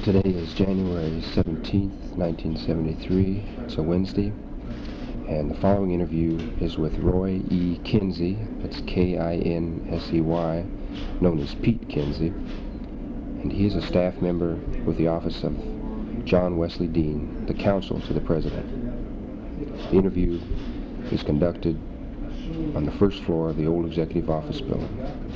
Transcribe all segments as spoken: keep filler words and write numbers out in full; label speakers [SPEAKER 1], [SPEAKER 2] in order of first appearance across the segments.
[SPEAKER 1] Today is January seventeenth, nineteen seventy-three. It's a Wednesday. And the following interview is with Roy E. Kinsey, that's K I N S E Y, known as Pete Kinsey. And he is a staff member with the office of John Wesley Dean, the counsel to the President. The interview is conducted on the first floor of the old Executive Office building.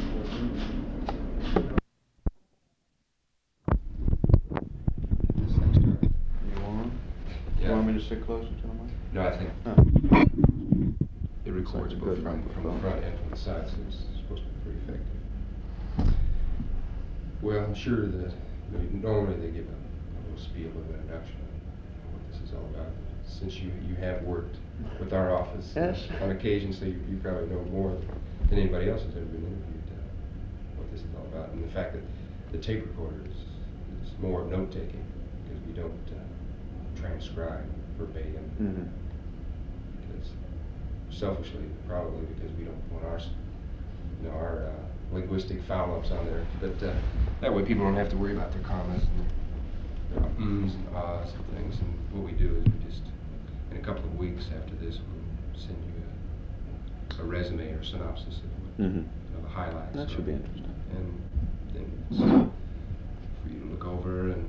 [SPEAKER 2] You want me to sit closer to the mic?
[SPEAKER 1] No, I think
[SPEAKER 2] Oh.
[SPEAKER 1] it records
[SPEAKER 2] Like a
[SPEAKER 1] both
[SPEAKER 2] good
[SPEAKER 1] from, from the
[SPEAKER 2] microphone.
[SPEAKER 1] front and from the side, so it's supposed to be pretty effective. Well, I'm sure that you know, normally they give a, a little spiel of introduction on what this is all about. Since you, you have worked with our office
[SPEAKER 2] Yes.
[SPEAKER 1] uh, on occasion, so you, you probably know more than anybody else who's ever been interviewed uh, what this is all about. And the fact that the tape recorder is, is more note-taking because we don't uh, transcribe verbatim.
[SPEAKER 2] Mm-hmm.
[SPEAKER 1] Because selfishly, probably because we don't want our, you know, our uh, linguistic foul-ups on there. But uh, that way, people don't have to worry about their commas and their ums and ahs and things. And what we do is we just, in a couple of weeks after this, we'll send you a, a resume or synopsis of what,
[SPEAKER 2] Mm-hmm.
[SPEAKER 1] you know, the highlights.
[SPEAKER 2] That
[SPEAKER 1] are.
[SPEAKER 2] should be interesting.
[SPEAKER 1] And then it's for you to look over and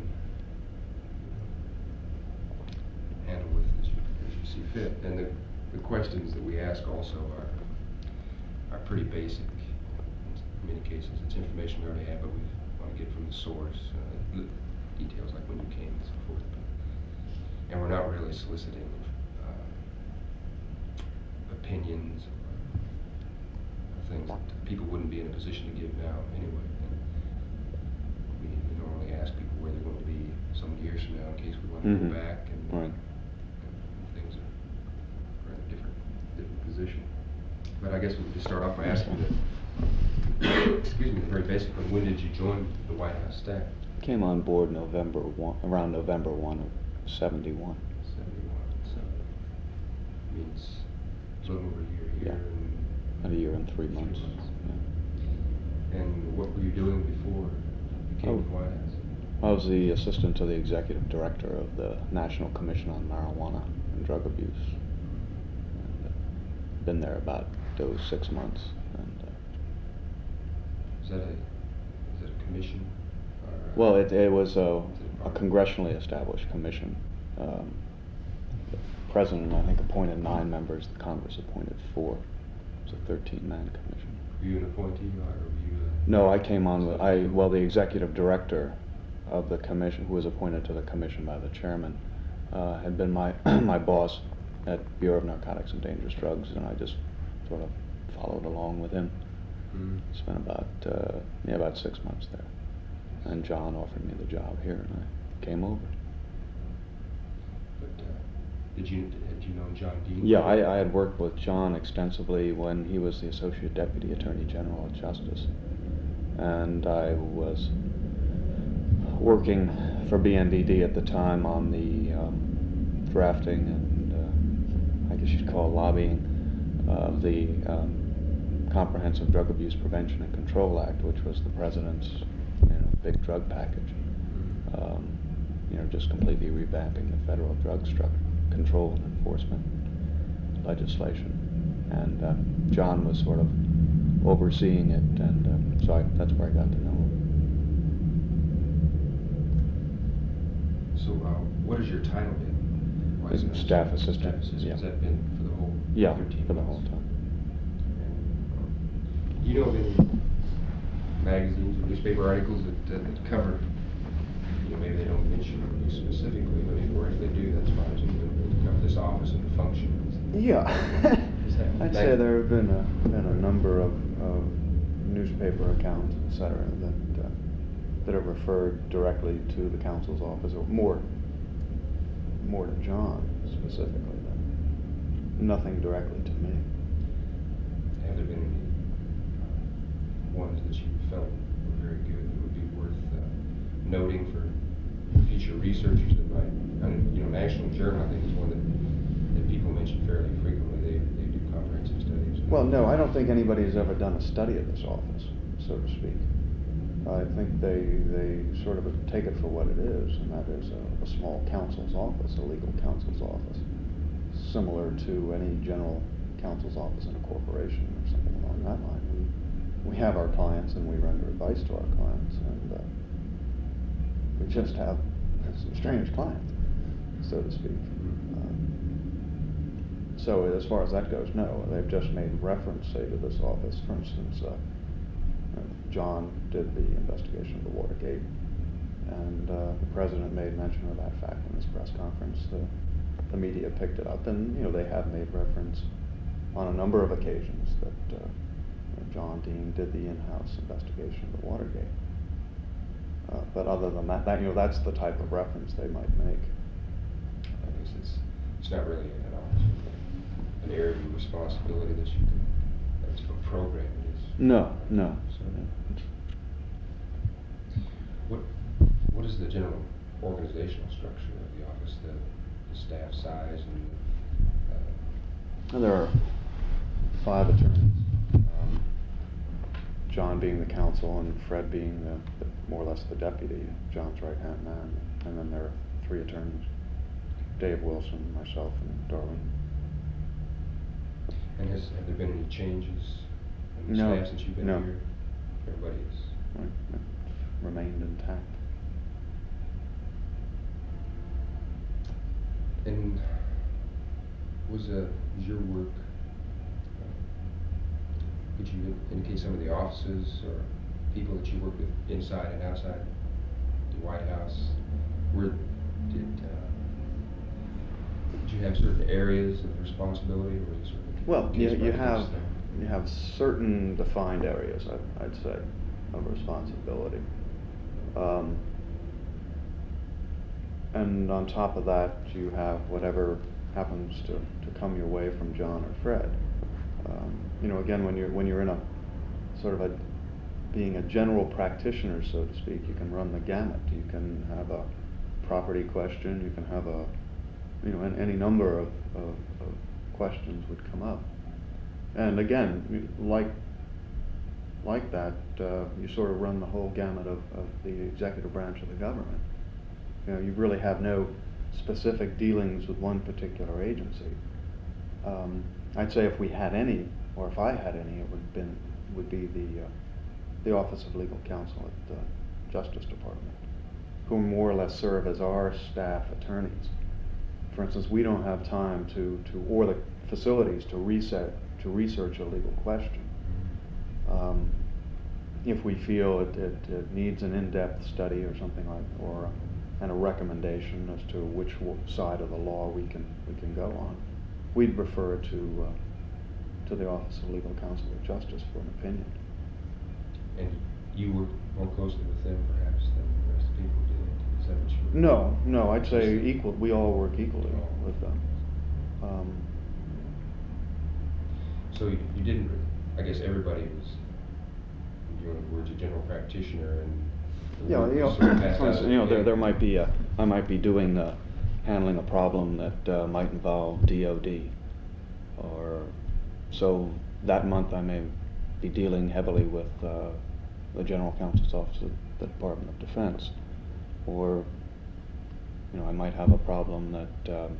[SPEAKER 1] handle with as you, as you see fit. And the, the questions that we ask also are are pretty basic. In many cases, it's information we already have, but we want to get from the source, uh, li- details like when you came and so forth. And we're not really soliciting uh, opinions or things that people wouldn't be in a position to give now anyway. And we, we normally ask people where they're going to be some years from now in case we want to
[SPEAKER 2] Mm-hmm.
[SPEAKER 1] go back and,
[SPEAKER 2] Right.
[SPEAKER 1] and things are, are in a different, different position. But I guess we could just start off by asking the, excuse me, the very basic one. When did you join the White House staff?
[SPEAKER 2] Came on board November one, around November one of seventy-one.
[SPEAKER 1] seventy-one. So means a little over a year here.
[SPEAKER 2] Yeah.
[SPEAKER 1] And
[SPEAKER 2] About a year and three months. Yeah.
[SPEAKER 1] And what were you doing before you came
[SPEAKER 2] Oh.
[SPEAKER 1] to the White House?
[SPEAKER 2] I was the assistant to the executive director of the National Commission on Marijuana and Drug Abuse. And, uh, been there about those six months. And, uh,
[SPEAKER 1] Is that a is that a commission? Or a-
[SPEAKER 2] well, it, it was a,
[SPEAKER 1] is it
[SPEAKER 2] a
[SPEAKER 1] department?
[SPEAKER 2] congressionally established commission. Um, the president, I think, appointed nine members. The Congress appointed four. It was a thirteen-man commission.
[SPEAKER 1] Were you an appointee or were you? A
[SPEAKER 2] No, I came on with, I, well, the executive director of the commission, who was appointed to the commission by the chairman, uh, had been my, my boss at Bureau of Narcotics and Dangerous Drugs, and I just sort of followed along with him.
[SPEAKER 1] Mm-hmm.
[SPEAKER 2] Spent about, uh, yeah, about six months there. And John offered me the job here, and I came over.
[SPEAKER 1] But uh, did you had you known John Dean?
[SPEAKER 2] Yeah, I, I had worked with John extensively when he was the Associate Deputy Attorney General of Justice. And I was working for B N D D at the time on the um, drafting and uh, I guess you'd call it lobbying of the um, Comprehensive Drug Abuse Prevention and Control Act, which was the President's you know, big drug package. Um, you know, just completely revamping the federal drug structure, control and enforcement legislation. And uh, John was sort of overseeing it, and uh, so I, that's where I got to know him.
[SPEAKER 1] So uh, what is your title been? Why is it
[SPEAKER 2] Staff assistant,
[SPEAKER 1] Staff assistant.
[SPEAKER 2] yeah.
[SPEAKER 1] Has that been for the whole
[SPEAKER 2] Yeah,
[SPEAKER 1] thirteen
[SPEAKER 2] for the
[SPEAKER 1] months?
[SPEAKER 2] whole time.
[SPEAKER 1] And, you know of any magazines or newspaper articles that, uh, that cover, you know, maybe they don't mention you specifically, but if, or if they do, that's fine too, but cover this office and the functions.
[SPEAKER 2] Yeah,
[SPEAKER 1] Is that
[SPEAKER 2] I'd
[SPEAKER 1] mag-
[SPEAKER 2] say there have been a been a number of, of newspaper accounts, et cetera, that uh, that have referred directly to the counsel's office, or more more to John specifically, but nothing directly to me.
[SPEAKER 1] Have there been any uh, ones that you felt were very good that would be worth uh, noting for future researchers that might, I mean, you know, National Journal, I think, is one that, that people mention fairly frequently. They, they do comprehensive studies.
[SPEAKER 2] Well, no, I don't think anybody has ever done a study of this office, so to speak. I think they they sort of take it for what it is, and that is a, a small counsel's office, a legal counsel's office, similar to any general counsel's office in a corporation or something along that line. We we have our clients and we render advice to our clients, and uh, we just have some strange clients, so to speak. Um, so as far as that goes, no, they've just made reference, say, to this office. For instance, uh, John did the investigation of the Watergate, and uh, the president made mention of that fact in his press conference. The, the media picked it up, and you know they have made reference on a number of occasions that uh, John Dean did the in-house investigation of the Watergate. Uh, but other than that, that, you know, that's the type of reference they might make.
[SPEAKER 1] I guess it's it's not really at all an area of responsibility that you can that's a program. It is.
[SPEAKER 2] No, no.
[SPEAKER 1] So, what what is the general organizational structure of the office? The, the staff size and. Uh,
[SPEAKER 2] and there are five attorneys. Um, John being the counsel and Fred being the, the more or less the deputy, John's right-hand man, and then there are three attorneys, Dave Wilson, myself, and Darwin.
[SPEAKER 1] And has have there been any changes in the
[SPEAKER 2] No,
[SPEAKER 1] staff since you've been
[SPEAKER 2] no.
[SPEAKER 1] here? Everybody's
[SPEAKER 2] Right, it's remained intact.
[SPEAKER 1] And was uh, was your work? Could you indicate some of the offices or people that you work with inside and outside the White House? Where did uh, did you have certain areas of responsibility, or was it sort of
[SPEAKER 2] Well, you,
[SPEAKER 1] case by
[SPEAKER 2] you
[SPEAKER 1] case
[SPEAKER 2] have
[SPEAKER 1] thing?
[SPEAKER 2] you have certain defined areas, I, I'd say, of responsibility, um, and on top of that, you have whatever happens to, to come your way from John or Fred. Um, you know, again, when you're when you're in a sort of a being a general practitioner, so to speak, you can run the gamut. You can have a property question. You can have a, you know, an, any number of, of, of questions would come up. And again, like like that, uh, you sort of run the whole gamut of, of the executive branch of the government. You know, you really have no specific dealings with one particular agency. Um, I'd say if we had any, or if I had any, it would been would be the uh, the Office of Legal Counsel at the Justice Department, who more or less serve as our staff attorneys. For instance, we don't have time to, to or the facilities to reset to research a legal question. Um, if we feel it, it, it needs an in-depth study or something like, or and a recommendation as to which side of the law we can we can go on, we'd refer it to uh, to the Office of Legal Counsel at Justice for an opinion.
[SPEAKER 1] And you work more closely with them, perhaps, than the rest of the people did. Is that what you?
[SPEAKER 2] No, no, I'd say equal. We all work equally with them. Um,
[SPEAKER 1] so you, you didn't. I guess everybody was, in your words, a general practitioner, and the
[SPEAKER 2] Yeah,
[SPEAKER 1] work
[SPEAKER 2] you know,
[SPEAKER 1] was sort of passed
[SPEAKER 2] for
[SPEAKER 1] out
[SPEAKER 2] instance,
[SPEAKER 1] at
[SPEAKER 2] you know,
[SPEAKER 1] the
[SPEAKER 2] there
[SPEAKER 1] end.
[SPEAKER 2] there might be a, I might be doing uh, handling a problem that uh, might involve D O D, or so that month I may be dealing heavily with uh, the General Counsel's Office of the Department of Defense, or you know, I might have a problem that um,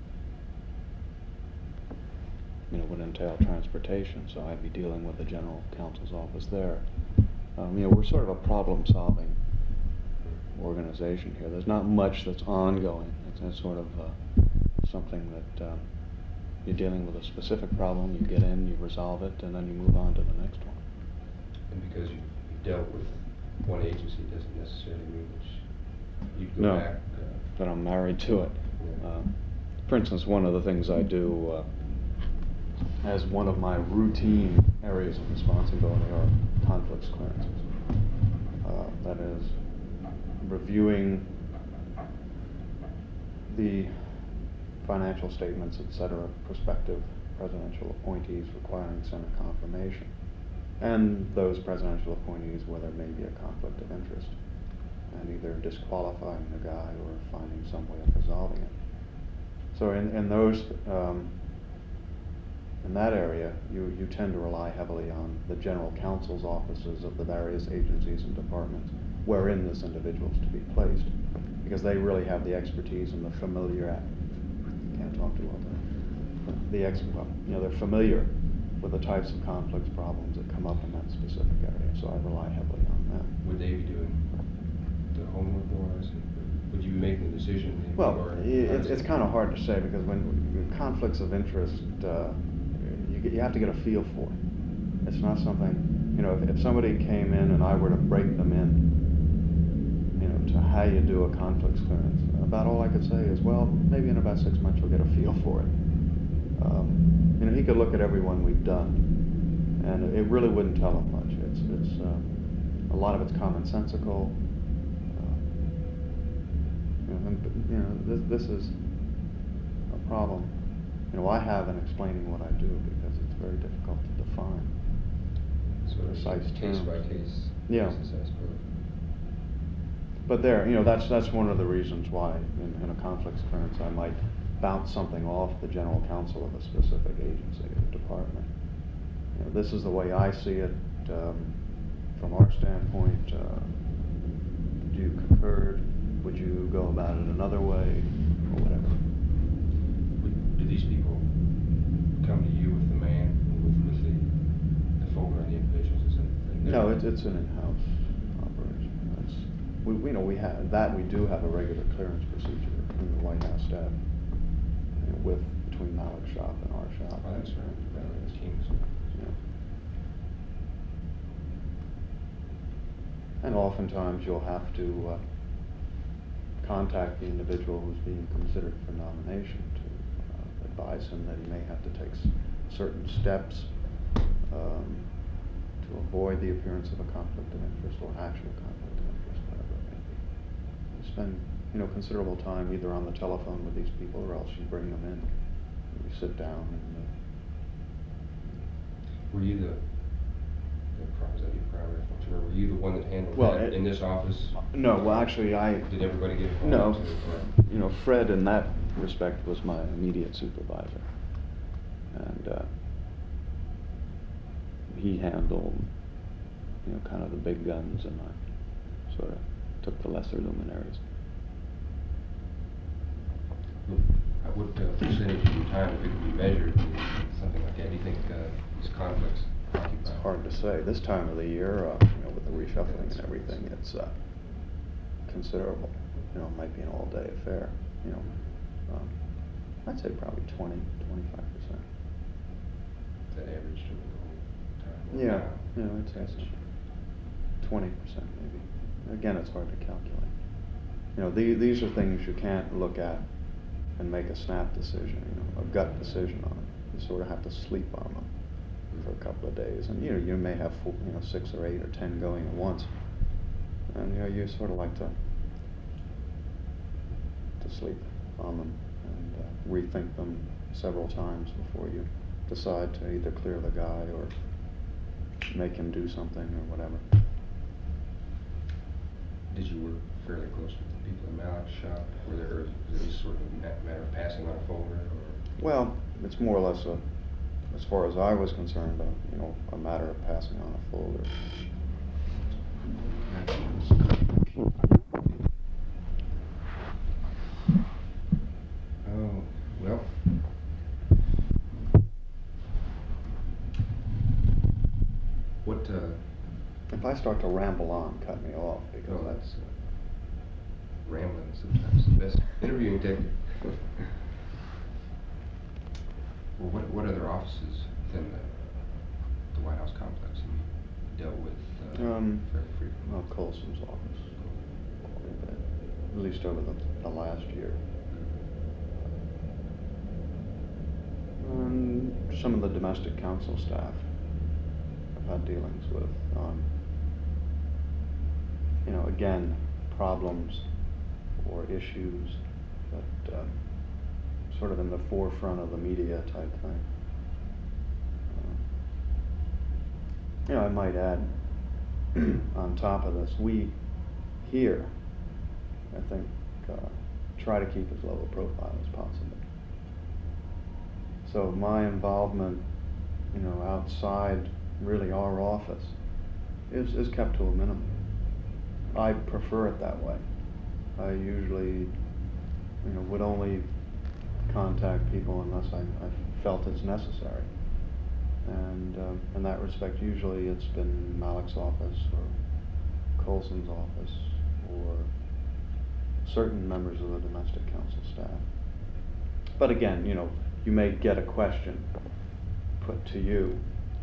[SPEAKER 2] you know would entail transportation, so I'd be dealing with the General Counsel's Office there. Um, you know, we're sort of a problem-solving organization here. There's not much that's ongoing. It's, it's sort of uh, something that um, you're dealing with a specific problem, you get in, you resolve it, and then you move on to the next one.
[SPEAKER 1] And because you, you dealt with one agency doesn't necessarily mean that you'd go
[SPEAKER 2] No,
[SPEAKER 1] back. Uh,
[SPEAKER 2] but I'm married to it.
[SPEAKER 1] Yeah.
[SPEAKER 2] Uh, for instance, one of the things I do uh, as one of my routine areas of responsibility are conflicts clearances. Uh, that is, reviewing the financial statements, et cetera, prospective presidential appointees requiring Senate confirmation, and those presidential appointees where there may be a conflict of interest, and either disqualifying the guy or finding some way of resolving it. So in, in those um, in that area, you, you tend to rely heavily on the general counsel's offices of the various agencies and departments wherein this individual is to be placed, because they really have the expertise and the familiar, can't talk too well there, the ex, well, you know, they're familiar with the types of conflicts, problems that come up in that specific area, so I rely heavily on that.
[SPEAKER 1] Would they be doing the homework more? Would you be making the decision?
[SPEAKER 2] Well, it's, it's kind of hard to say, because when conflicts of interest, uh, you, get, you have to get a feel for it. It's not something, you know, if, if somebody came in and I were to break them in, you know, to how you do a conflicts clearance, about all I could say is, well, maybe in about six months you'll get a feel for it. Um, you know, he could look at everyone we've done, and it really wouldn't tell him much. It's, it's uh, a lot of it's commonsensical. Uh, you know, and, you know this, this is a problem, you know, I have in explaining what I do, because it's very difficult to define.
[SPEAKER 1] Sort of
[SPEAKER 2] precise
[SPEAKER 1] case
[SPEAKER 2] terms.
[SPEAKER 1] by case.
[SPEAKER 2] Yeah.
[SPEAKER 1] Basis, I suppose.
[SPEAKER 2] But there, you know, that's that's one of the reasons why in, in a conflicts clearance I might bounce something off the general counsel of a specific agency or department. You know, this is the way I see it um, from our standpoint. Uh, do you concur? Would you go about it another way, or whatever?
[SPEAKER 1] Would, do these people come to you with the man, with, with the, the folder and the individuals? Is it,
[SPEAKER 2] no, it, it's an in-house operation. That's, we, we know we have that. We do have a regular clearance procedure in the White House staff, you know, with between Malik's shop and our shop.
[SPEAKER 1] Oh, that's right. That's King's.
[SPEAKER 2] Yeah. And oftentimes you'll have to uh, contact the individual who's being considered for nomination to uh, advise him that he may have to take s certain steps um, to avoid the appearance of a conflict of interest or actual conflict of interest, whatever it may be. You spend, you know, considerable time either on the telephone with these people, or else you bring them in and you sit down and. Uh,
[SPEAKER 1] Were you the? Was that your primary function, or were you the one that handled
[SPEAKER 2] well,
[SPEAKER 1] that
[SPEAKER 2] it,
[SPEAKER 1] in this office?
[SPEAKER 2] No, well, actually, I.
[SPEAKER 1] Did everybody get a phone?
[SPEAKER 2] No, you know, Fred, in that respect, was my immediate supervisor, and uh, he handled, you know, kind of the big guns, and I sort of took the lesser luminaries.
[SPEAKER 1] What uh, percentage of your time, if it could be measured, something like that, do you think uh, these conflicts?
[SPEAKER 2] It's hard to say. This time of the year, uh, you know, with the reshuffling and everything, it's uh, considerable. You know, it might be an all-day affair. You know, um, I'd say probably twenty, twenty-five percent.
[SPEAKER 1] Is that average to the whole time?
[SPEAKER 2] Yeah, you know, I'd say so. twenty percent maybe. Again, it's hard to calculate. You know, the, these are things you can't look at and make a snap decision, you know, a gut decision on it. You sort of have to sleep on them for a couple of days, and you know, you may have four, you know, six or eight or ten going at once, and you know, you sort of like to to sleep on them and uh, rethink them several times before you decide to either clear the guy or make him do something or whatever.
[SPEAKER 1] Did you work fairly close with the people in Malik's shop? Were there, or is it just sort of a matter of passing on a folder? Or? Well,
[SPEAKER 2] it's more or less a, as far as I was concerned, a, you know, a matter of passing on a folder.
[SPEAKER 1] Oh, well. What, uh...
[SPEAKER 2] If I start to ramble on, cut me off, because
[SPEAKER 1] oh,
[SPEAKER 2] that's... Uh,
[SPEAKER 1] rambling sometimes the best interviewing technique. Well, what, what other offices within the, the White House complex have you dealt with uh,
[SPEAKER 2] um,
[SPEAKER 1] fairly frequently?
[SPEAKER 2] Well, Colson's office, at least over the, the last year. Um, some of the domestic council staff I've had dealings with. Um, you know, again, problems or issues that uh, sort of in the forefront of the media type thing. Uh, you know, I might add, on top of this, we here, I think, uh, try to keep as low a profile as possible. So my involvement you know, outside really our office is, is kept to a minimum. I prefer it that way. I usually, you know, would only contact people unless I, I felt it's necessary. And uh, in that respect, usually it's been Malik's office or Colson's office or certain members of the domestic council staff. But again, you know, you may get a question put to you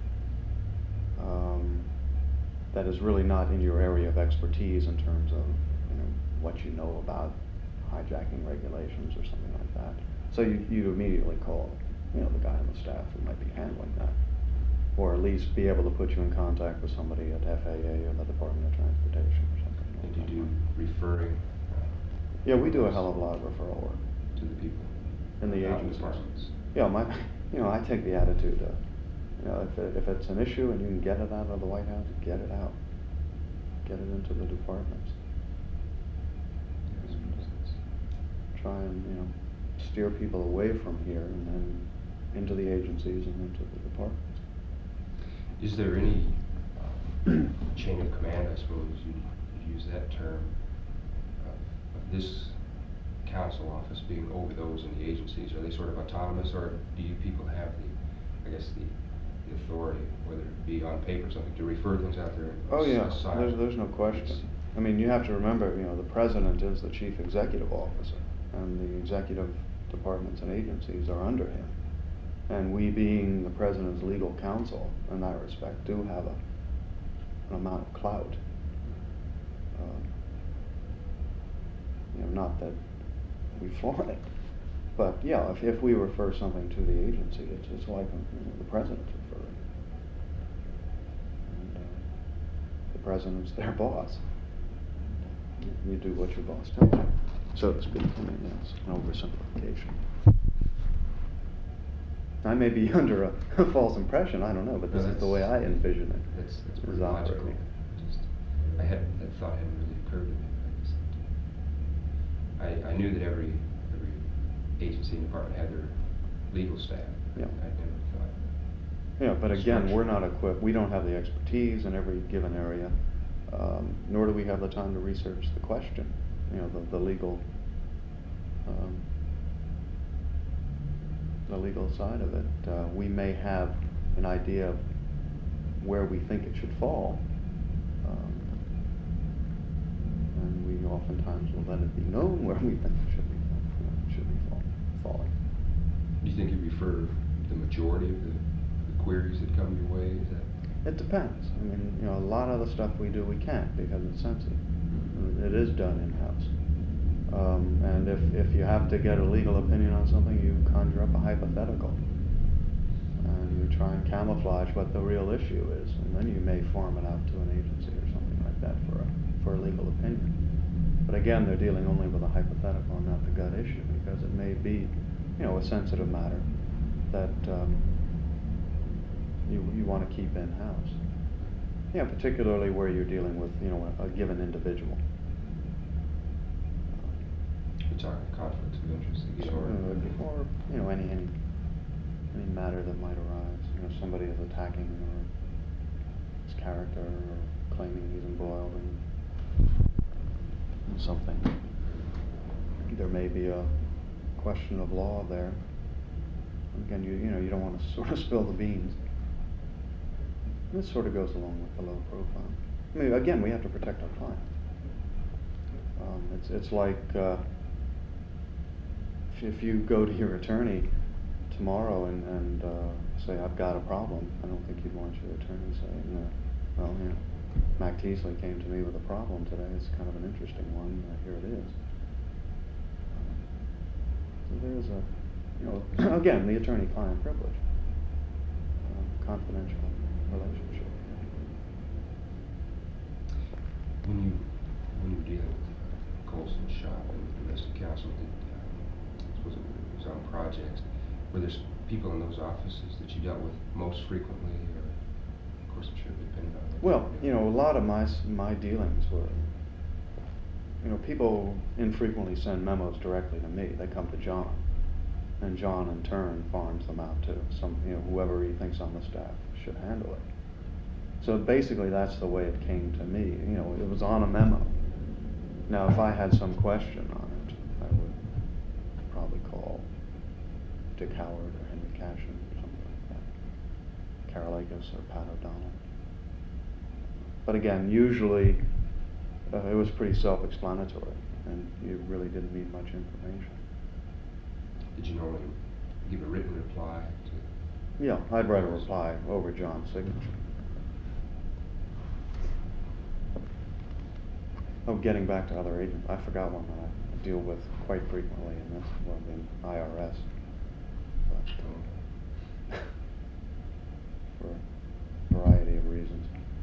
[SPEAKER 2] um, that is really not in your area of expertise in terms of, you know, what you know about hijacking regulations or something like that. So you, you immediately call, you know, the guy on the staff who might be handling that, or at least be able to put you in contact with somebody at F A A or the Department of Transportation or something.
[SPEAKER 1] And do you do referring? Uh,
[SPEAKER 2] yeah, we do a hell of a lot of referral work
[SPEAKER 1] to the people
[SPEAKER 2] in the
[SPEAKER 1] out
[SPEAKER 2] agencies.
[SPEAKER 1] departments.
[SPEAKER 2] Yeah, my, you know, I take the attitude of, you know, if it, if it's an issue and you can get it out of the White House, get it out, get it into the departments. Try and, you know, steer people away from here and then into the agencies and into the departments.
[SPEAKER 1] Is there any uh, chain of command, I suppose you'd, you'd use that term, of, of this council office being over those in the agencies? Are they sort of autonomous, or do you people have the, I guess, the, the authority, whether it be on paper or something, to refer things out there?
[SPEAKER 2] Oh yeah, there's, there's no question. I mean, you have to remember, you know, the president is the chief executive officer, and the executive departments and agencies are under him. And we, being the president's legal counsel, in that respect, do have a, an amount of clout. Um, you know, not that we flaunt it, but yeah, if, if we refer something to the agency, it's, it's like, you know, the president's referring. And uh, the president's their boss. You do what your boss tells you, so to speak. I mean, that's an oversimplification. I may be under a, a false impression, I don't know, but this
[SPEAKER 1] no,
[SPEAKER 2] is the way I envision it.
[SPEAKER 1] That's, that's pretty logical. Just, I had, that thought hadn't really occurred to me. I, just, I, I knew that every every agency and department had their legal staff.
[SPEAKER 2] Yeah.
[SPEAKER 1] I never thought.
[SPEAKER 2] Yeah, but again,
[SPEAKER 1] structure.
[SPEAKER 2] we're not equipped. We don't have the expertise in every given area, um, nor do we have the time to research the question. You know, the, the legal. Um, the legal side of it. Uh, we may have an idea of where we think it should fall, um, and we oftentimes will let it be known where we think it should be, you know, it should be fall, falling.
[SPEAKER 1] Do you think you refer the majority of the, the queries that come your way? Is that?
[SPEAKER 2] It depends. I mean, you know, a lot of the stuff we do we can't because it's sensitive. Mm-hmm. It is done in-house. Um, and if, if you have to get a legal opinion on something, you conjure up a hypothetical. And you try and camouflage what the real issue is. And then you may farm it out to an agency or something like that for a, for a legal opinion. But again, they're dealing only with a hypothetical and not the gut issue, because it may be, you know, a sensitive matter that um, you, you want to keep in-house. Yeah, particularly where you're dealing with, you know, a, a given individual.
[SPEAKER 1] We're talking conflicts of interest again, or,
[SPEAKER 2] uh, or you know, any any any matter that might arise. You know, somebody is attacking or his character, or claiming he's embroiled in, in something. There may be a question of law there. Again, you you know, you don't want to sort of spill the beans. And this sort of goes along with the low profile. I mean, again, we have to protect our client. Um, it's it's like. Uh, If you go to your attorney tomorrow and, and uh, say, I've got a problem, I don't think you'd want your attorney saying, uh, well, you know, Mac Teasley came to me with a problem today. It's kind of an interesting one. Uh, here it is. Um, so there's a, you know, again, the attorney-client privilege, um, confidential relationship.
[SPEAKER 1] When you when you were dealing with Colson's shop and the domestic council, did, was it was on projects, were there people in those offices that you dealt with most frequently, or of course I'm sure it depended on that?
[SPEAKER 2] Well, you know, a lot of my my dealings were, you know, people infrequently send memos directly to me. They come to John. and John in turn farms them out to some, you know, whoever he thinks on the staff should handle it. So basically that's the way it came to me. You know, it was on a memo. Now if I had some question on it, I would probably call Dick Howard or Henry Cashin or something like that. Carol Akers or Pat O'Donnell. But again, usually uh, it was pretty self-explanatory and you really didn't need much information.
[SPEAKER 1] Did you normally give a written reply to?
[SPEAKER 2] Yeah, I'd write a reply over John's signature. Oh, getting back to other agents, I forgot one that I deal with quite frequently, and that's well, the I R S. But, um, for a variety of reasons.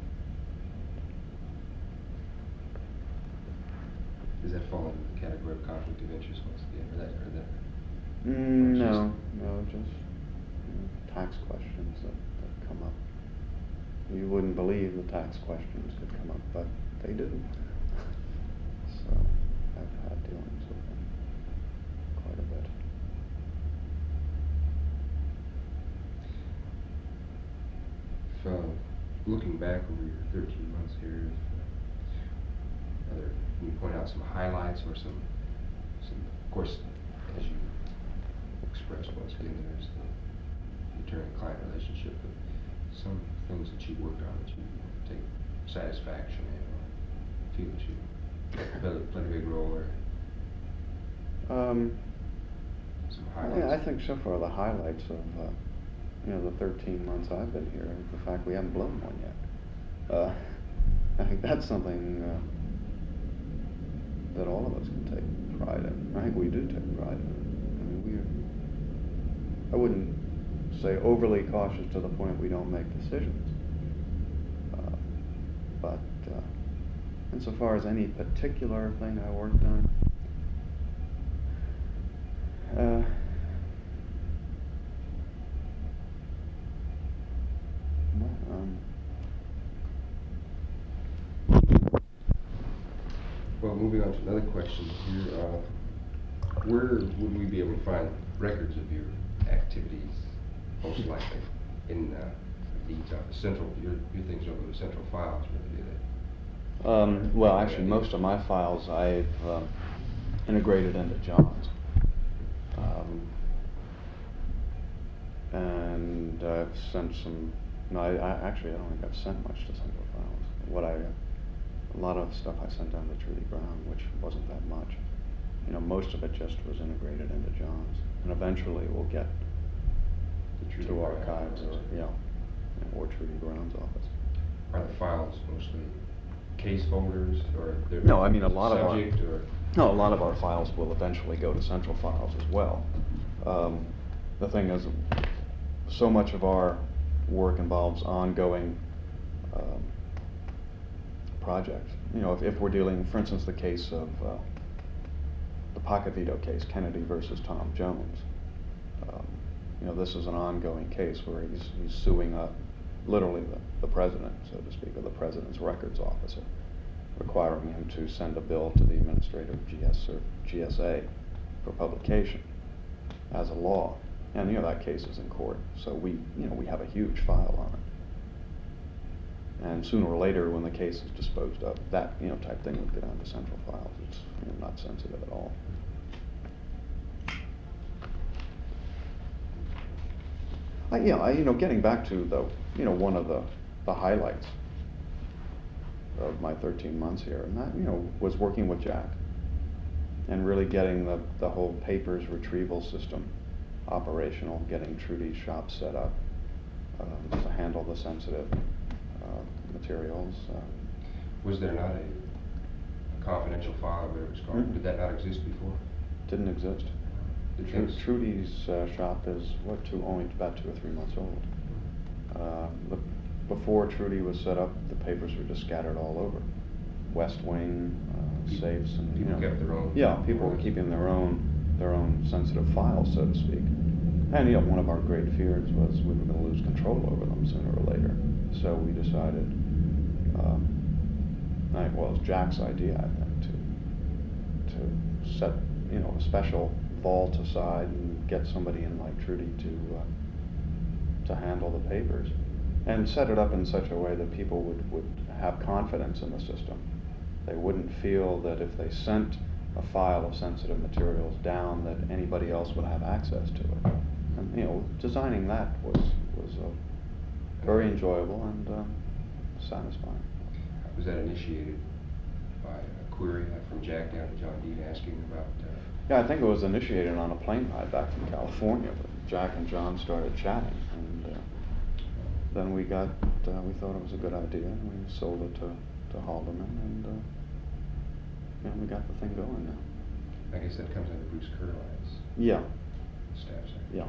[SPEAKER 1] Does that fall into the category of conflict of interest once again, or that, or that?
[SPEAKER 2] Mm, no, no, just you know, tax questions that, that come up. You wouldn't believe the tax questions could come up, but they do. So I've had dealings with them quite a bit.
[SPEAKER 1] So, looking back over your thirteen months here, uh, are there, can you point out some highlights or some, some, of course, as you expressed once again, there's the attorney-client relationship, but some things that you worked on that you take satisfaction in, or feel that you played, played a big role, or
[SPEAKER 2] Um,
[SPEAKER 1] some highlights?
[SPEAKER 2] yeah, I think so far the highlights of uh, you know the thirteen months I've been here is the fact we haven't blown one yet. Uh, I think that's something uh, that all of us can take pride in. I think we do take pride in it. I mean, we. I wouldn't say overly cautious to the point we don't make decisions, uh, but uh, insofar as any particular thing I worked on. Uh, um,
[SPEAKER 1] Well, moving on to another question here, uh, where would we be able to find records of your activities, most likely, in uh, the uh, central, your, your things over the central files, really, do they?
[SPEAKER 2] um, well, actually, most of my files I've uh, integrated into John's. Um, and I've sent some, no, I, I actually, I don't think I've sent much to Central Files. What I, a lot of stuff I sent down to Trudy Brown, which wasn't that much. You know, most of it just was integrated into John's. And eventually we'll get
[SPEAKER 1] The
[SPEAKER 2] to archives or, you know, or Trudy Brown's office.
[SPEAKER 1] Are the files mostly case folders, or they're
[SPEAKER 2] No, I mean, a lot of our-
[SPEAKER 1] subject, or?
[SPEAKER 2] No, a lot of our files will eventually go to Central Files as well. Um, the thing is, so much of our work involves ongoing um, projects. You know, if, if we're dealing, for instance, the case of uh, the pocket veto case, Kennedy versus Tom Jones. Um, you know, this is an ongoing case where he's, he's suing uh, literally the, the president, so to speak, or the president's records officer, requiring him to send a bill to the administrator of G S or G S A for publication as a law. And you know that case is in court, so we you know we have a huge file on it. And sooner or later, when the case is disposed of, that you know type thing would get onto Central Files. It's you know, not sensitive at all. I, you know, I, you know, getting back to the you know one of the the highlights of my thirteen months here, and that, you know, was working with Jack and really getting the, the whole papers retrieval system operational, getting Trudy's shop set up um, to handle the sensitive uh, materials. Uh,
[SPEAKER 1] Was there not a confidential file, whatever it's called?
[SPEAKER 2] Mm-hmm.
[SPEAKER 1] Did that not exist before?
[SPEAKER 2] didn't exist.
[SPEAKER 1] The
[SPEAKER 2] Tru-
[SPEAKER 1] truth?
[SPEAKER 2] Trudy's uh, shop is, what, two, only about two or three months old. Uh, the, before Trudy was set up, the papers were just scattered all over. West Wing, uh,
[SPEAKER 1] People-
[SPEAKER 2] safes, and you
[SPEAKER 1] people
[SPEAKER 2] know.
[SPEAKER 1] kept their own
[SPEAKER 2] Yeah, people were
[SPEAKER 1] files.
[SPEAKER 2] keeping their own, their own sensitive files, so to speak. And you know, one of our great fears was we were going to lose control over them sooner or later. So we decided, um, I, well, it was Jack's idea, I think, to to set you know a special vault aside and get somebody in like Trudy to uh, to handle the papers, and set it up in such a way that people would, would have confidence in the system. They wouldn't feel that if they sent a file of sensitive materials down that anybody else would have access to it. And you know, designing that was was uh, very enjoyable and uh, satisfying.
[SPEAKER 1] Was that initiated by a query from Jack down to John Dean asking about? Uh,
[SPEAKER 2] yeah, I think it was initiated on a plane ride back from California. But Jack and John started chatting, and uh, then we got uh, we thought it was a good idea, and we sold it to to Haldeman, and uh, yeah, we got the thing going now.
[SPEAKER 1] I guess that comes under Bruce Curline's
[SPEAKER 2] yeah
[SPEAKER 1] staff secretary.
[SPEAKER 2] Yeah.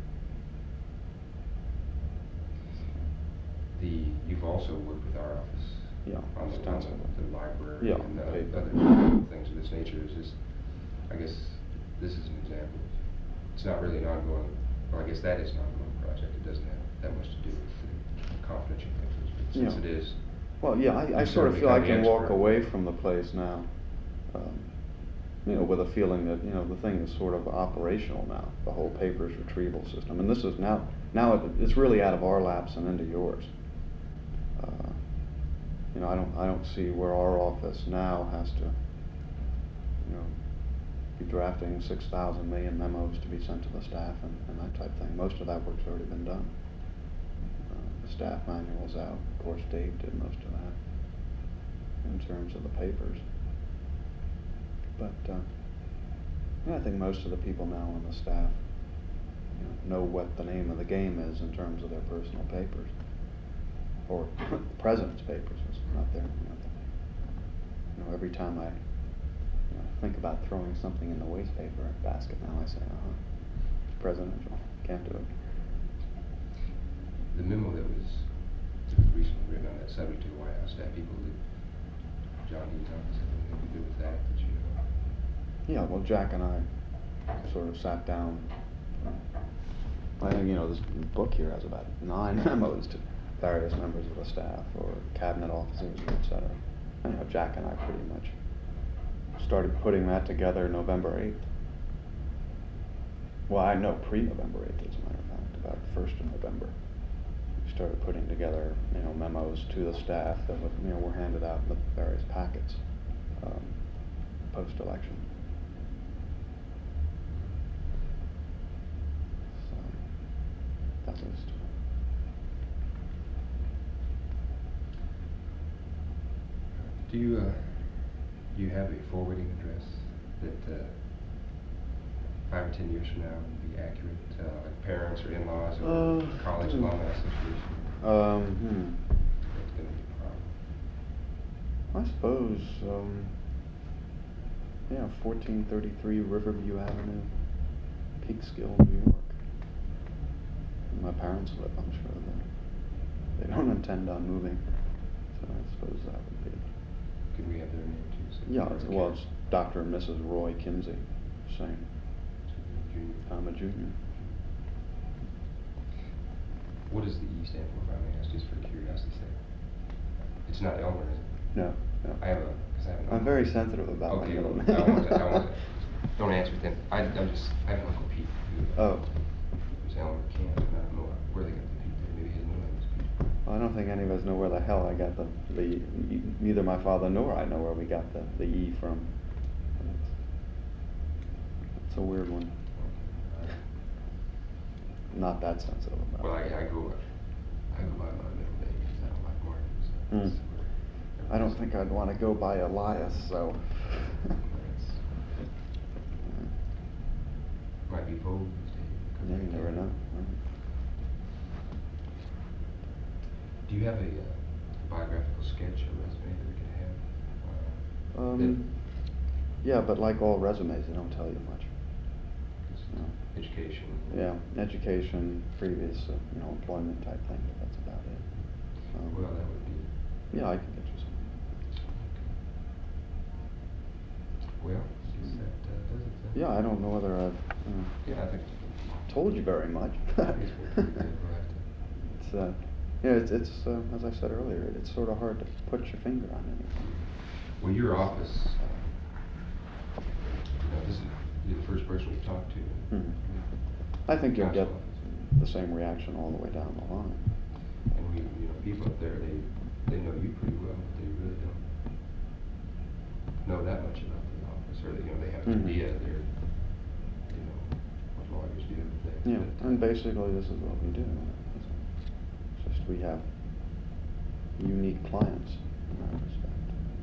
[SPEAKER 1] The you've also worked with our office.
[SPEAKER 2] Yeah,
[SPEAKER 1] on the, on the, the library
[SPEAKER 2] yeah,
[SPEAKER 1] and the
[SPEAKER 2] paper.
[SPEAKER 1] other things of this nature. Is this, I guess, this is an example. It's not really an ongoing, well, I guess that is an ongoing project. It doesn't have that much to do with the confidential things, but since
[SPEAKER 2] yeah.
[SPEAKER 1] it is.
[SPEAKER 2] Well, yeah, I, I sort of feel I can walk away from the place now, um, you know, with a feeling that, you know, the thing is sort of operational now, the whole papers retrieval system. And this is now, now it, it's really out of our laps and into yours. Uh, You know, I don't, I don't see where our office now has to, you know, be drafting six thousand million memos to be sent to the staff and, and that type of thing. Most of that work's already been done. Uh, the staff manual's out. Of course, Dave did most of that in terms of the papers. But uh, yeah, I think most of the people now on the staff, you know, know what the name of the game is in terms of their personal papers. Or the president's papers, it's not there. You know, you know, every time I you know, think about throwing something in the waste paper basket now, I say, uh-huh, it's presidential, can't do it.
[SPEAKER 1] The memo that was, that was recently written on that subject to the White House staff, people did John Dean's office have anything to do with that, did you know?
[SPEAKER 2] Yeah, well, Jack and I sort of sat down. I think, you know, this book here has about nine memos to various members of the staff or cabinet officers, et cetera. And you know, Jack and I pretty much started putting that together November eighth. Well, I know pre-November eighth, as a matter of fact, about the first of November. We started putting together, you know, memos to the staff that would, you know, were handed out in the various packets um, post-election. So that was.
[SPEAKER 1] Do you, uh, do you have a forwarding address that uh, five or ten years from now would be accurate, uh, like parents or in-laws or uh, college hmm. alumni association?
[SPEAKER 2] Um, hmm.
[SPEAKER 1] That's going to be a problem.
[SPEAKER 2] I suppose, um, yeah, fourteen thirty-three Riverview Avenue, Peekskill, New York. My parents live, I'm sure that they don't intend on moving, so I suppose that would be.
[SPEAKER 1] Could we have their name too? So
[SPEAKER 2] yeah, it's, well, it's Doctor and Missus Roy Kinsey, same.
[SPEAKER 1] Junior.
[SPEAKER 2] I'm a junior.
[SPEAKER 1] What does the E stand for, if I may ask, just for curiosity's sake? It's not Elmer, is it?
[SPEAKER 2] No, no.
[SPEAKER 1] I have a, cause I have an
[SPEAKER 2] I'm very sensitive about
[SPEAKER 1] okay,
[SPEAKER 2] my middle
[SPEAKER 1] well,
[SPEAKER 2] name.
[SPEAKER 1] I want to, I want to, don't answer it then. I, I'm just, I have an Uncle Pete who
[SPEAKER 2] oh.
[SPEAKER 1] was Elmer Camp, and I don't know where they got the Pete there. Maybe he didn't know that was Pete.
[SPEAKER 2] Well, I don't think any of us know where the hell I got the, the, neither my father nor I know where we got the, the E from. It's, it's a weird one. Not that sensitive about
[SPEAKER 1] well,
[SPEAKER 2] it.
[SPEAKER 1] Well, I, I go, I go by my middle name because I don't like Martin. So
[SPEAKER 2] mm. I don't think I'd want to go by Elias, so.
[SPEAKER 1] Might be bold these days.
[SPEAKER 2] Yeah, you never know.
[SPEAKER 1] Do you have a uh, biographical sketch or resume that we can have? Uh,
[SPEAKER 2] um, yeah, but like all resumes, they don't tell you much.
[SPEAKER 1] No. Education.
[SPEAKER 2] Yeah, education, previous, uh, you know, employment type thing, but that's about it. Um,
[SPEAKER 1] well, that would be.
[SPEAKER 2] Yeah, I can get you something.
[SPEAKER 1] Well, is that, uh, does it? Uh,
[SPEAKER 2] yeah, I don't know whether I've uh,
[SPEAKER 1] yeah, I think
[SPEAKER 2] told you very much. It's uh, yeah, it's, it's uh, as I said earlier, it's sort of hard to put your finger on anything.
[SPEAKER 1] Well, your office, uh, you know, this is you're the first person we've talked to.
[SPEAKER 2] Mm-hmm. I think you'll get
[SPEAKER 1] counsel.
[SPEAKER 2] the same reaction all the way down the line.
[SPEAKER 1] And we, you know, people up there, they, they know you pretty well, but they really don't know that much about the office, or they, you know, they have an
[SPEAKER 2] Mhm.
[SPEAKER 1] idea, they're, you know, what lawyers do and things.
[SPEAKER 2] Yeah,
[SPEAKER 1] but,
[SPEAKER 2] and basically this is what we do. It's just we have unique clients in that respect.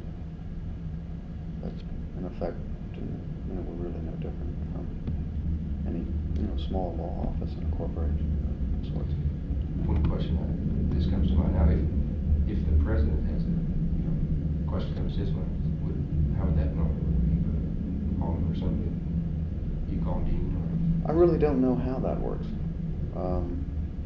[SPEAKER 2] But in effect, you know, we're really no different from any, you know, small law office in a corporation of sorts.
[SPEAKER 1] One question I, this comes to mind now, if, if the president has a, you know, question comes to his mind, would, how would that normally work? You would call him or something? You call Dean or?
[SPEAKER 2] I really don't know how that works. Um,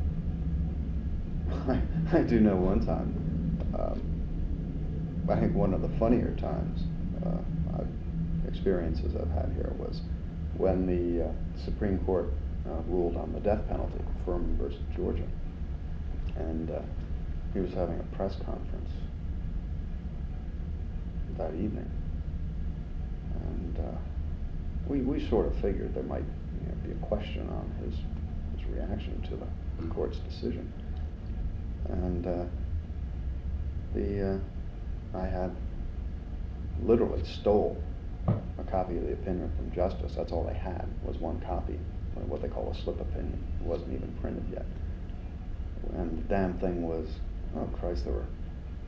[SPEAKER 2] I, I do know one time, um, I think one of the funnier times, uh, I've, experiences I've had here was when the uh, Supreme Court uh, ruled on the death penalty, Furman versus Georgia. And uh, he was having a press conference that evening. And uh, we, we sort of figured there might, you know, be a question on his, his reaction to the, the court's decision. And uh, the uh, I had literally stole a copy of the opinion from Justice. That's all they had, was one copy, what they call a slip opinion. It wasn't even printed yet. And the damn thing was, oh Christ, there were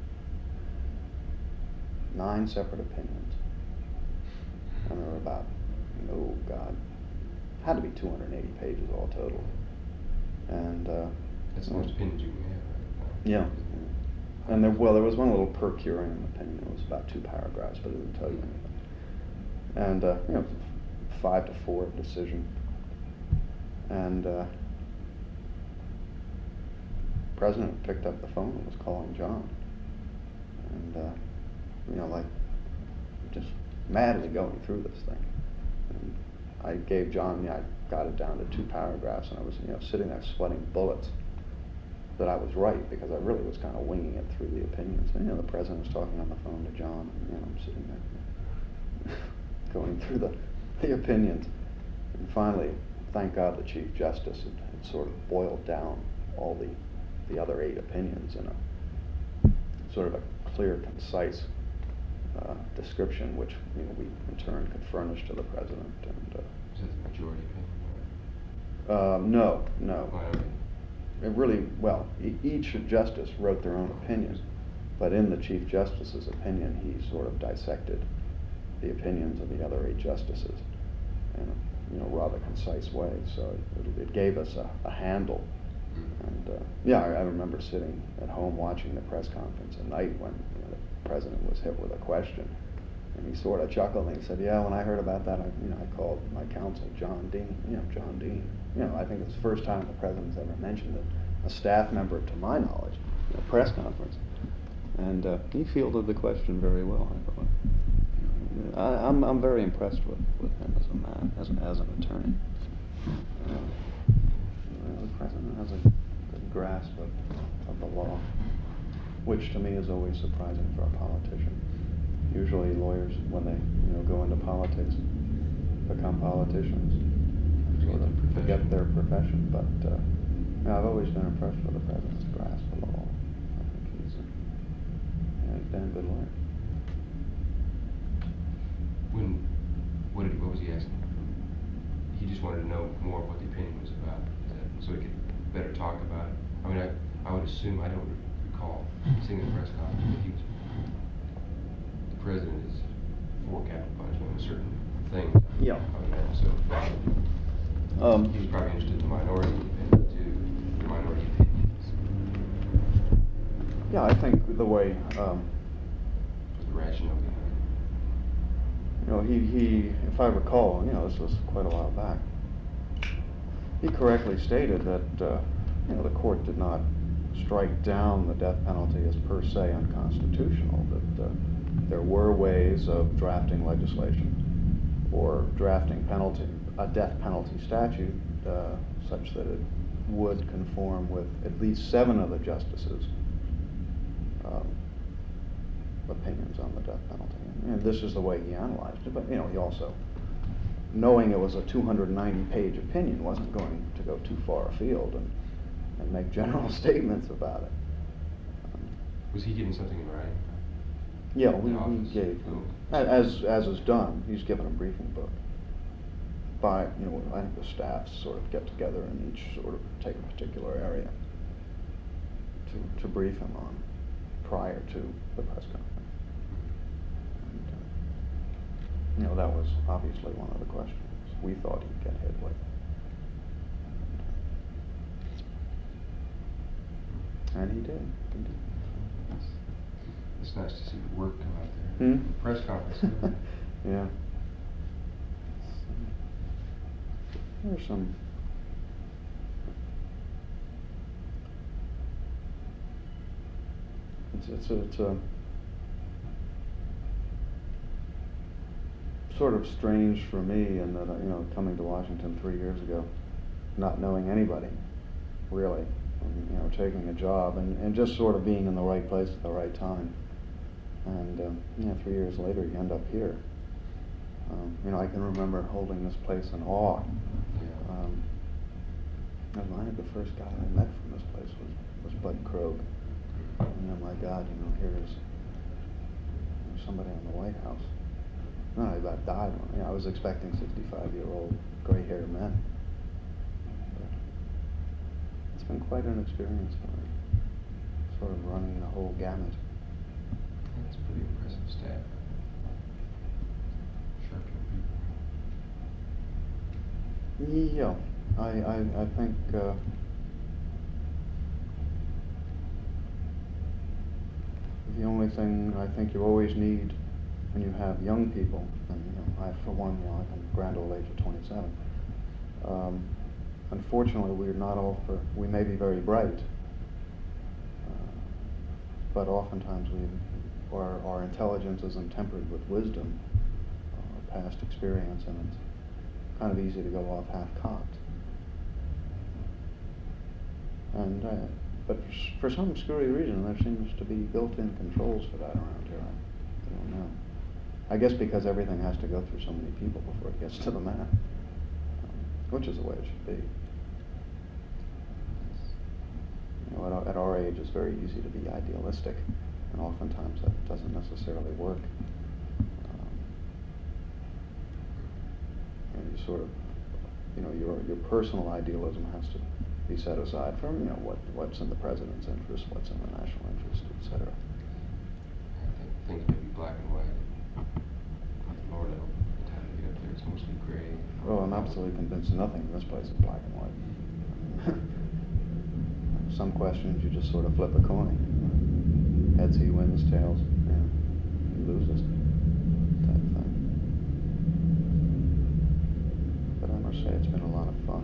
[SPEAKER 2] nine separate opinions. And there were about, oh God, had to be two hundred eighty pages all total. And uh,
[SPEAKER 1] That's the most opinions you can have, right?
[SPEAKER 2] Yeah. And there, well, there was one little per curiam opinion. It was about two paragraphs, but it didn't tell you anything. And, uh, you know, five to four decision. And uh, the president picked up the phone and was calling John. And, uh, you know, like, just madly going through this thing. And I gave John, you know, I got it down to two paragraphs, and I was, you know, sitting there sweating bullets that I was right, because I really was kind of winging it through the opinions. And, you know, the president was talking on the phone to John, and, you know, I'm sitting there going through the, the opinions. And finally, thank God the Chief Justice had, had sort of boiled down all the, the other eight opinions in a sort of a clear, concise uh, description, which, you know, we in turn could furnish to the president. And uh,
[SPEAKER 1] Is that the majority opinion?
[SPEAKER 2] uh, no, no.
[SPEAKER 1] Well, I mean,
[SPEAKER 2] It really, well, e- each justice wrote their own opinion, but in the Chief Justice's opinion, he sort of dissected the opinions of the other eight justices in a, you know, rather concise way. So it, it gave us a, a handle. And uh, yeah, I, I remember sitting at home watching the press conference at night when, you know, the president was hit with a question, and he sort of chuckled and he said, "Yeah, when I heard about that, I, you know, I called my counsel, John Dean. You know, John Dean. You know, I think it's the first time the president's ever mentioned it. A staff member, to my knowledge, in a press conference." And uh, he fielded the question very well, I thought. I, I'm, I'm very impressed with, with him as a man, as, as an attorney. Uh, well, the president has a good grasp of, of the law, which to me is always surprising for a politician. Usually lawyers, when they, you know, go into politics, become politicians, sort of forget their profession. But uh, you know, I've always been impressed with the president's grasp of the law. I think he's a, yeah, he's a damn good lawyer.
[SPEAKER 1] when, what, did, what was he asking? He just wanted to know more what the opinion was about, that, so he could better talk about it. I mean, I, I would assume, I don't recall seeing a press conference, but he was, the president is for capital punishment on certain things.
[SPEAKER 2] Yeah.
[SPEAKER 1] I mean, so
[SPEAKER 2] Um,
[SPEAKER 1] he was probably interested in the minority opinion too, the minority opinions.
[SPEAKER 2] yeah, I think the way, um,
[SPEAKER 1] The rationale behind
[SPEAKER 2] you know, he, he, if I recall, you know, this was quite a while back, he correctly stated that, uh, you know, the court did not strike down the death penalty as per se unconstitutional, that uh, there were ways of drafting legislation or drafting penalty, a death penalty statute, uh, such that it would conform with at least seven of the justices' um, opinions on the death penalty. And this is the way he analyzed it, but, you know, he also
[SPEAKER 3] knowing it was a two hundred ninety page opinion, wasn't going to go too far afield and, and make general statements about it. Um,
[SPEAKER 1] Was he getting something in writing?
[SPEAKER 3] Yeah, we,
[SPEAKER 1] The
[SPEAKER 3] we
[SPEAKER 1] office?
[SPEAKER 3] gave him,
[SPEAKER 1] Oh.
[SPEAKER 3] as, as is done, he's given a briefing book. By, you know, I think the staffs sort of get together and each sort of take a particular area to, to brief him on prior to the press conference. And, uh, you know, that was obviously one of the questions. We thought he'd get hit with. And he did. He did.
[SPEAKER 1] It's, it's nice to see the work come out there.
[SPEAKER 3] Hmm?
[SPEAKER 1] Press conference.
[SPEAKER 3] Yeah. There's some it's it's a, it's a sort of strange for me in that, you know, coming to Washington three years ago, not knowing anybody really, and, you know, taking a job and, and just sort of being in the right place at the right time, and um, you know, three years later you end up here. Um, you know, I can remember holding this place in awe. Um, and I think the first guy I met from this place was, was Bud Krogh. And oh my God, you know, here's there's somebody in the White House. No, I about died when, you know, I was expecting sixty-five-year-old gray-haired men. But it's been quite an experience for me, sort of running the whole gamut.
[SPEAKER 1] That's a pretty impressive staff. Sharp young people.
[SPEAKER 3] Yeah, I, I, I think uh, the only thing I think you always need when you have young people, and you know, I for one, you know, I'm a grand old age of twenty-seven. Um, unfortunately, we're not all for, we may be very bright, uh, but oftentimes we, our, our intelligence isn't tempered with wisdom, or past experience, and it's kind of easy to go off half-cocked. And, uh, but for some screwy reason, there seems to be built-in controls for that around here. I, I don't know. I guess because everything has to go through so many people before it gets to the man, um, which is the way it should be. You know, at our, at our age, it's very easy to be idealistic, and oftentimes that doesn't necessarily work. You sort of, you know, your your personal idealism has to be set aside from, you know, what what's in the president's interest, what's in the national interest, et cetera.
[SPEAKER 1] I think things may be black and white. Lord, by the time you get up there, it's mostly gray.
[SPEAKER 3] Well, I'm absolutely convinced nothing in this place is black and white. Some questions you just sort of flip a coin. Heads he wins, tails, yeah, he loses. Type thing. But I must say it's been a lot of fun.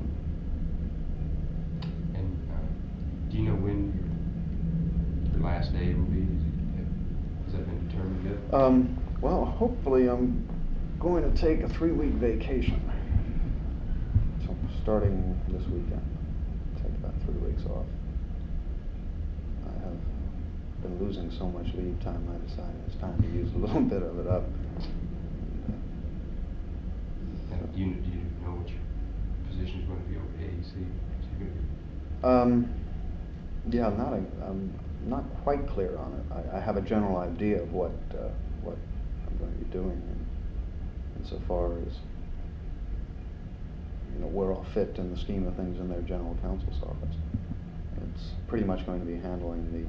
[SPEAKER 1] And uh, do you know when your, your last day will be? Has that been determined yet?
[SPEAKER 3] Um, well, hopefully I'm going to take a three-week vacation. So starting this weekend, take about three weeks off. I have been losing so much leave time, I decided it's time to use a little bit of it up.
[SPEAKER 1] And do you, do you know what your position is going to be over at A E C? Is it going to be?
[SPEAKER 3] Um, yeah, not a, I'm not quite clear on it. I, I have a general idea of what uh, what I'm going to be doing, and insofar as, you know, where I'll fit in the scheme of things in their general counsel's office. It's pretty much going to be handling the,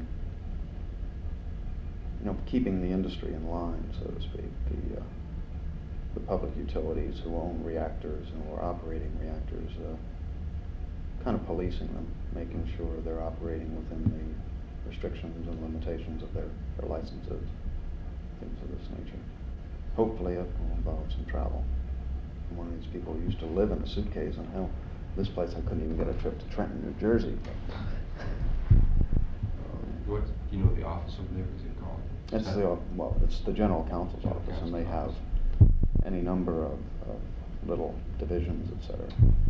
[SPEAKER 3] you know, keeping the industry in line, so to speak. The uh, the public utilities who own reactors and who are operating reactors, uh, kind of policing them, making sure they're operating within the restrictions and limitations of their, their licenses, things of this nature. Hopefully it will involve some travel. I'm one of these people who used to live in a suitcase, and hell, this place I couldn't even get a trip to Trenton, New Jersey.
[SPEAKER 1] What, do you know the office over there? Is it called?
[SPEAKER 3] It's the, well, it's the general counsel's
[SPEAKER 1] General
[SPEAKER 3] office, and they have
[SPEAKER 1] counsel's
[SPEAKER 3] any number of, of little divisions, et cetera.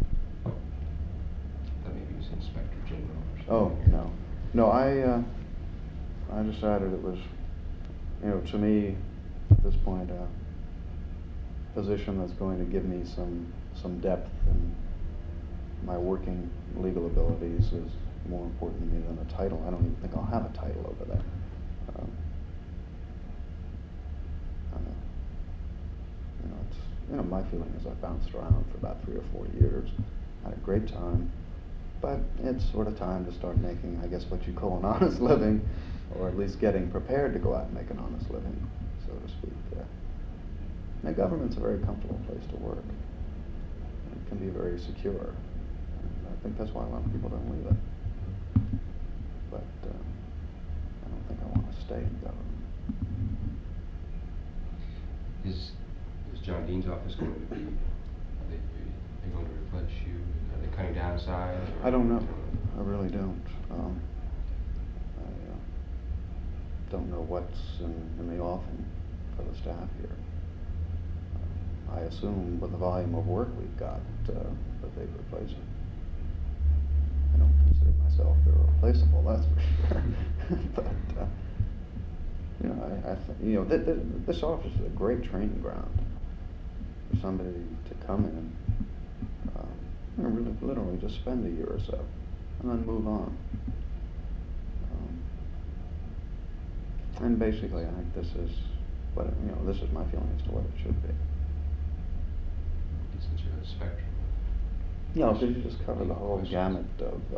[SPEAKER 1] That maybe it was Inspector General or something.
[SPEAKER 3] Oh, no. No, I, uh, I decided it was, you know, to me, at this point, uh, position that's going to give me some, some depth, and my working legal abilities is more important to me than a title. I don't even think I'll have a title over there. Um, I don't know. You know, it's, you know, my feeling is I bounced around for about three or four years, had a great time, but it's sort of time to start making, I guess, what you call an honest living, or at least getting prepared to go out and make an honest living, so to speak. Uh, and the government's a very comfortable place to work. It can be very secure. And I think that's why a lot of people don't leave it. But uh, I don't think I want to stay in government.
[SPEAKER 1] Is, is John Dean's office going to be, are they, are they going to replenish you? Are they cutting down size?
[SPEAKER 3] I don't know. I really don't. Um, I uh, don't know what's in, in the offing for the staff here. Uh, I assume with the volume of work we've got uh, that they'd replace it. I don't consider myself irreplaceable, that's for sure. But uh, you know, I, I th- you know, th- th- this office is a great training ground for somebody to come in, um, you know, really, literally just spend a year or so, and then move on. Um, and basically, I think this is what it, you know. This is my feeling as to what it should be.
[SPEAKER 1] Since you're a spectrum.
[SPEAKER 3] Yeah, because you just cover the whole gamut of, uh,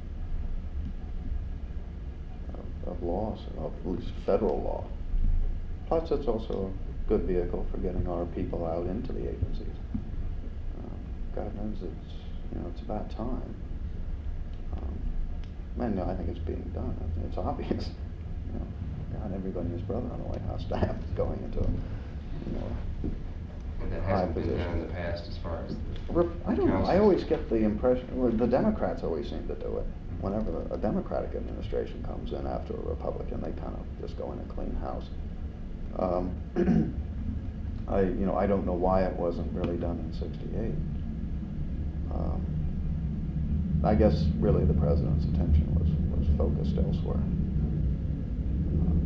[SPEAKER 3] of, of laws, of at least federal law. Plus, it's also a good vehicle for getting our people out into the agencies. Um, God knows it's, you know, it's about time. Um, and I think it's being done. I think it's obvious. You know, God, everybody and his brother on the White House staff is going into, you know,
[SPEAKER 1] And that hasn't been done in the past as far as the
[SPEAKER 3] I don't know. I
[SPEAKER 1] councils.
[SPEAKER 3] always get the impression, well, the Democrats always seem to do it. Whenever the, a Democratic administration comes in after a Republican, they kind of just go in and clean house. Um, I, you know, I don't know why it wasn't really done in sixty-eight. Um, I guess really the president's attention was, was focused elsewhere. Um,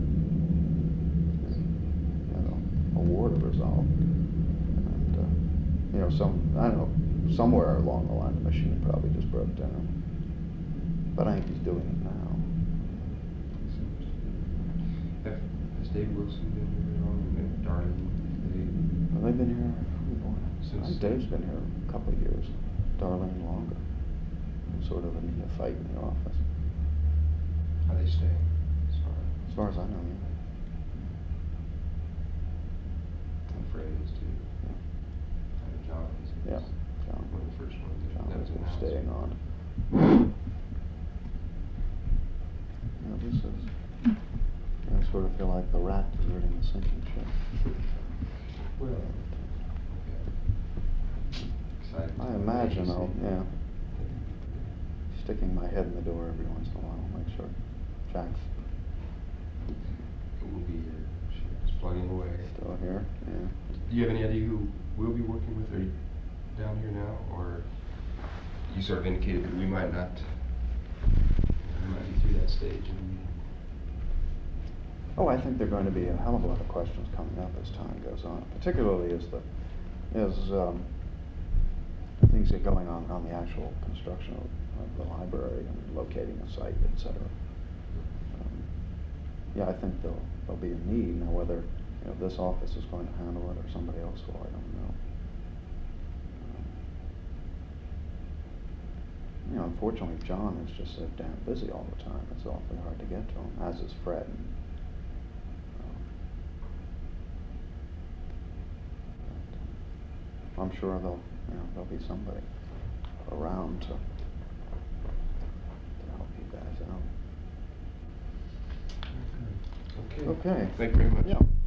[SPEAKER 3] you know, a war to resolve. And, uh, you know, some, I don't know, somewhere along the line the machine probably just broke down. But I think he's doing it now.
[SPEAKER 1] Have, has Dave Wilson been here long? And Darlene?
[SPEAKER 3] Well, they've been here, oh boy,
[SPEAKER 1] Since-
[SPEAKER 3] I think Dave's been here a couple of years. Darlene longer. Sort of a neophyte in the office.
[SPEAKER 1] How they stay? As far as,
[SPEAKER 3] As far as I know, yeah.
[SPEAKER 1] I'm afraid it is too.
[SPEAKER 3] Yeah.
[SPEAKER 1] I know John is.
[SPEAKER 3] Yeah, John.
[SPEAKER 1] One of the first ones that,
[SPEAKER 3] John
[SPEAKER 1] that was
[SPEAKER 3] is
[SPEAKER 1] announced.
[SPEAKER 3] staying on. You know, this is, I sort of feel like the rat deserting the sinking ship.
[SPEAKER 1] Well, okay. Excited.
[SPEAKER 3] I imagine I'll, yeah, sticking my head in the door every once in a while, make sure Jack's
[SPEAKER 1] It will be here. She's plugging away.
[SPEAKER 3] still here, yeah.
[SPEAKER 1] Do you have any idea who we'll be working with? Are you down here now, or you sort of indicated that we might not, we might be through that stage? And
[SPEAKER 3] Oh, I think there are going to be a hell of a lot of questions coming up as time goes on, particularly as the, as um, things get going on on the actual construction of, of the library and locating a site, et cetera. Um, yeah, I think there'll, there'll be a need. Now, whether you know, this office is going to handle it or somebody else will, I don't know. Um, you know, unfortunately, John is just so damn busy all the time. It's awfully hard to get to him, as is Fred. I'm sure there'll, you know, there'll be somebody around to, to help you guys out.
[SPEAKER 1] Okay.
[SPEAKER 3] Okay.
[SPEAKER 1] Thank you very much.
[SPEAKER 3] Yeah.